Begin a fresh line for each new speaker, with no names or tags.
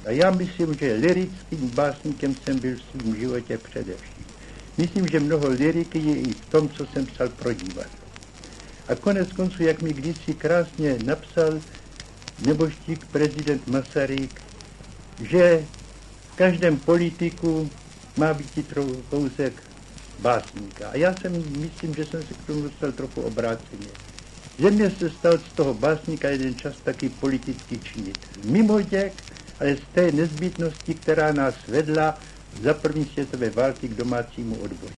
A já myslím, že lyrickým básníkem jsem byl v svém životě především. Myslím, že mnoho lyriky je i v tom, co jsem psal pro divadlo. A konec konců, jak mi kdysi krásně napsal nebožtík prezident Masaryk, že v každém politiku má být i kousek básníka. A já myslím, že jsem se k tomu dostal trochu obráceně. Že mě se stal z toho básníka jeden čas taky politický činitel. Mimoděk, ale z té nezbytnosti, která nás vedla za první světové války k domácímu odboji.